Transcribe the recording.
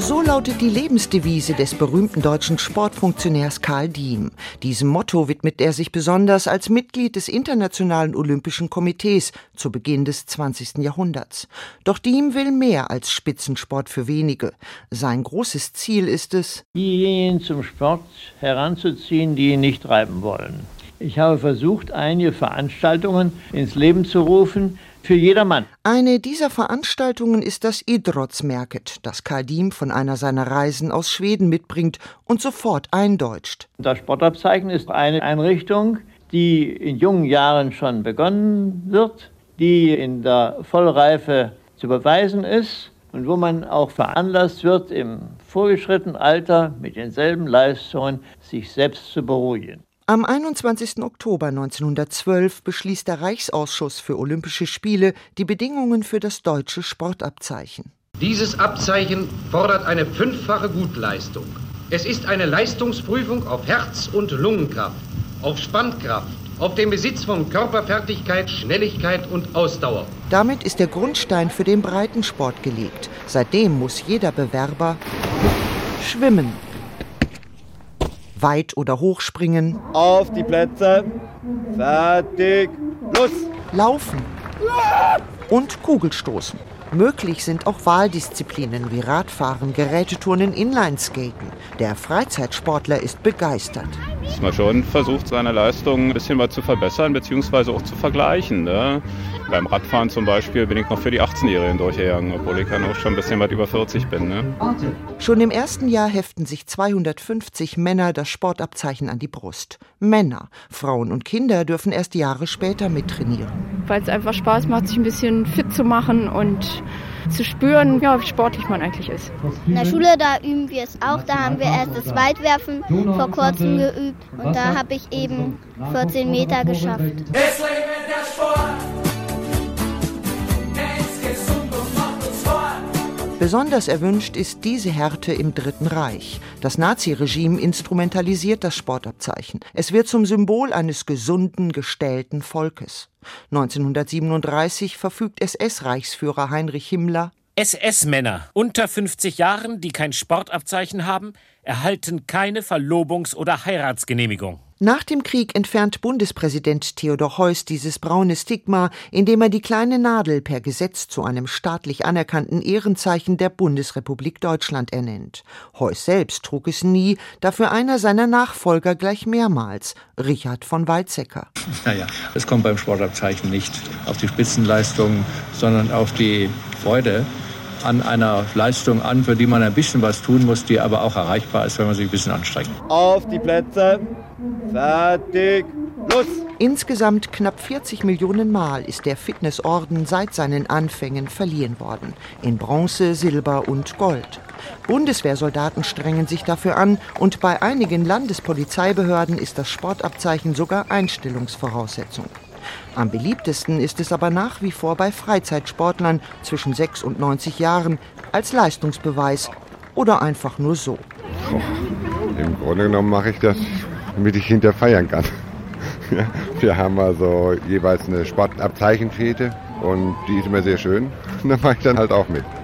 So lautet die Lebensdevise des berühmten deutschen Sportfunktionärs Karl Diem. Diesem Motto widmet er sich besonders als Mitglied des Internationalen Olympischen Komitees zu Beginn des 20. Jahrhunderts. Doch Diem will mehr als Spitzensport für wenige. Sein großes Ziel ist es, diejenigen zum Sport heranzuziehen, die ihn nicht treiben wollen. Ich habe versucht, einige Veranstaltungen ins Leben zu rufen, für jedermann. Eine dieser Veranstaltungen ist das Idrottsmärket, das Karl Diem von einer seiner Reisen aus Schweden mitbringt und sofort eindeutscht. Das Sportabzeichen ist eine Einrichtung, die in jungen Jahren schon begonnen wird, die in der Vollreife zu beweisen ist und wo man auch veranlasst wird, im vorgeschrittenen Alter mit denselben Leistungen sich selbst zu beruhigen. Am 21. Oktober 1912 beschließt der Reichsausschuss für Olympische Spiele die Bedingungen für das deutsche Sportabzeichen. Dieses Abzeichen fordert eine 5-fache Gutleistung. Es ist eine Leistungsprüfung auf Herz- und Lungenkraft, auf Spannkraft, auf den Besitz von Körperfertigkeit, Schnelligkeit und Ausdauer. Damit ist der Grundstein für den Breitensport gelegt. Seitdem muss jeder Bewerber schwimmen, Weit- oder Hochspringen, auf die Plätze, fertig, los! Laufen und Kugelstoßen. Möglich sind auch Wahldisziplinen wie Radfahren, Geräteturnen, Inlineskaten. Der Freizeitsportler ist begeistert. Dass man schon versucht, seine Leistung ein bisschen mal zu verbessern bzw. auch zu vergleichen. Ne? Beim Radfahren zum Beispiel bin ich noch für die 18-Jährigen durchgegangen, obwohl ich ja noch schon ein bisschen weit über 40 bin. Ne? Schon im ersten Jahr heften sich 250 Männer das Sportabzeichen an die Brust. Männer, Frauen und Kinder dürfen erst Jahre später mittrainieren. Weil es einfach Spaß macht, sich ein bisschen fit zu machen und zu spüren, ja, wie sportlich man eigentlich ist. In der Schule, da üben wir es auch. Da haben wir erst das Weitwerfen vor kurzem geübt. Und da habe ich eben 14 Meter geschafft. Besonders erwünscht ist diese Härte im Dritten Reich. Das Naziregime instrumentalisiert das Sportabzeichen. Es wird zum Symbol eines gesunden, gestählten Volkes. 1937 verfügt SS-Reichsführer Heinrich Himmler: SS-Männer unter 50 Jahren, die kein Sportabzeichen haben, erhalten keine Verlobungs- oder Heiratsgenehmigung. Nach dem Krieg entfernt Bundespräsident Theodor Heuss dieses braune Stigma, indem er die kleine Nadel per Gesetz zu einem staatlich anerkannten Ehrenzeichen der Bundesrepublik Deutschland ernennt. Heuss selbst trug es nie, dafür einer seiner Nachfolger gleich mehrmals, Richard von Weizsäcker. Naja, es kommt beim Sportabzeichen nicht auf die Spitzenleistung, sondern auf die Freude an einer Leistung an, für die man ein bisschen was tun muss, die aber auch erreichbar ist, wenn man sich ein bisschen anstrengt. Auf die Plätze, fertig, los! Insgesamt knapp 40 Millionen Mal ist der Fitnessorden seit seinen Anfängen verliehen worden. In Bronze, Silber und Gold. Bundeswehrsoldaten strengen sich dafür an und bei einigen Landespolizeibehörden ist das Sportabzeichen sogar Einstellungsvoraussetzung. Am beliebtesten ist es aber nach wie vor bei Freizeitsportlern zwischen 6 und 90 Jahren als Leistungsbeweis oder einfach nur so. Im Grunde genommen mache ich das, damit ich hinterher feiern kann. Ja, wir haben also jeweils eine Sportabzeichenfete und die ist immer sehr schön und da mache ich dann halt auch mit.